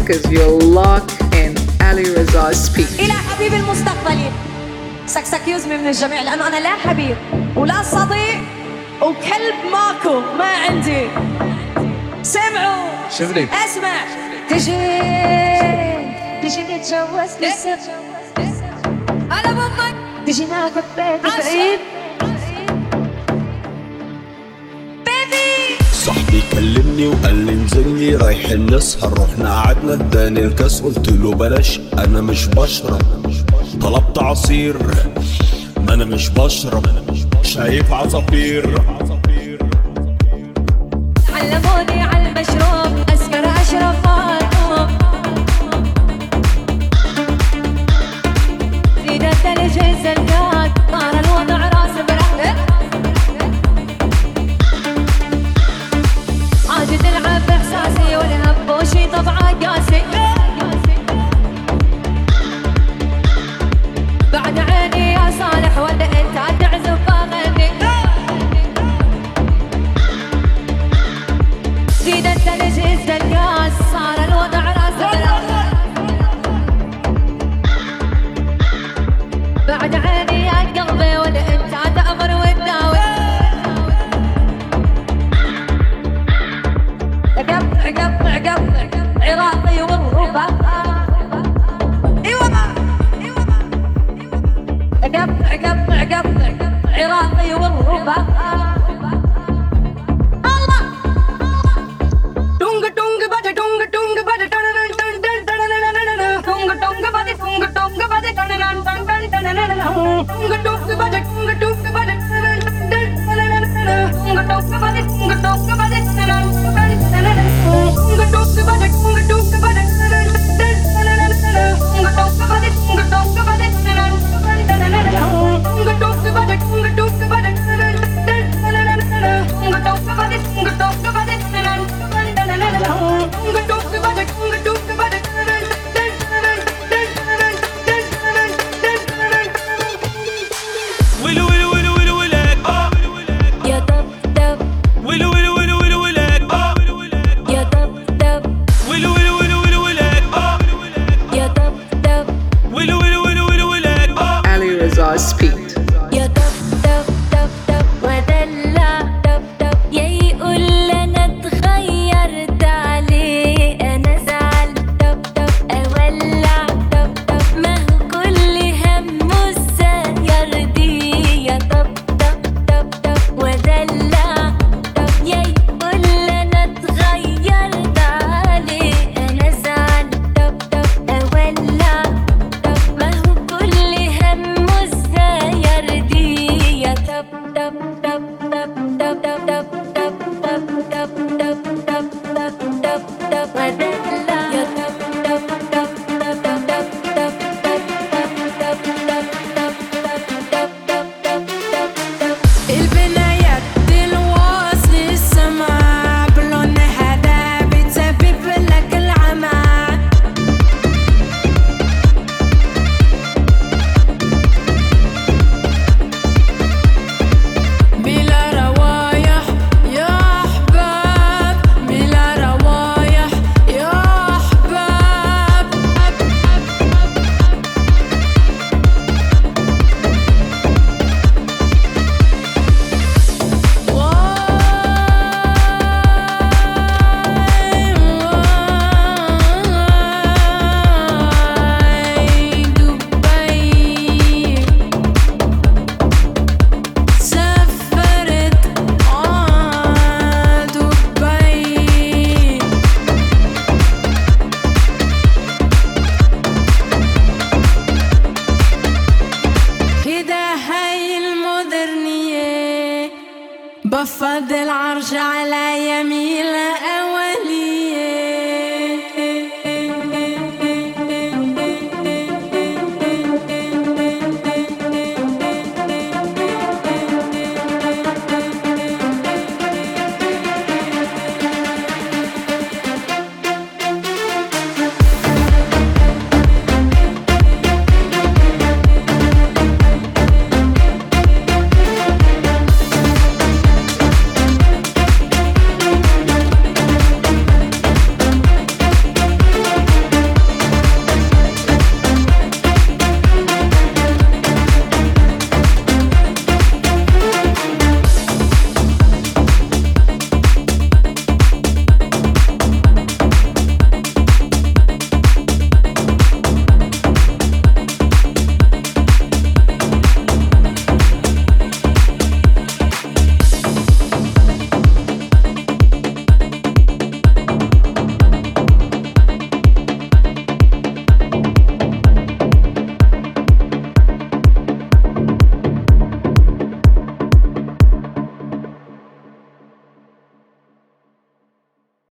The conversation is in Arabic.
because you're locked in Ali Reza Speak. إلى حبيبي المستقبلي سكسكيوز من الجميع لأنه أنا لا حبيب ولا صديق وكلب ماكو ما عندي. سمعوا شوفني اسمع تجي نتجوز لسه أنا بضك تجي ناخذ بيت بعيد صاحبي كلمني وقال لي انزلي رايحين نسهر، رحنا قعدنا اداني الكاس قلت له بلاش انا مش بشرب، طلبت عصير ما انا مش بشرب، شايف عصافير. علموني على المشروب اسكر اشرب فاطمه زيد الثلج الزلقات طار الوضع راس برهده عاجد العب باحساسي والهب وشي طبعه قاسي بعد عيني يا صالح ولا انت تعزف اغني زيد الثلج الزلقات صار الوضع راس برهده بعد عيني يا قلبي ولا انت تأمر وتداوي قطع عراقي والربا ايوه قطع عراقي والربا الله دونغ بدا دونغ بدا دونغ بدا دونغ بدا Ali Reza Speak. يا دب دب دب دب ودلع دب دب يا يقول انا اتغيرت عليه انا زعل دب دب اولع دب دب ما هو كل همه ازاي يرضيه يا دب دب دب دب ودلع دب يا يقول انا اتغيرت عليه انا زعل دب دب اولع دب ما هو كل همه ازاي يرضيه يا دب دب دب دب دب دب دب دب دب دب دب دب دب دب ودلع يا دب دب دب دب دب دب دب دب دب البنايات الواصل السما بلون هذا بتسبب لك العمى بلا روايح يا أحباب بلا روايح يا أحباب دبي سافرت دبي كده هاي المودرنية بفضل عرش على يمين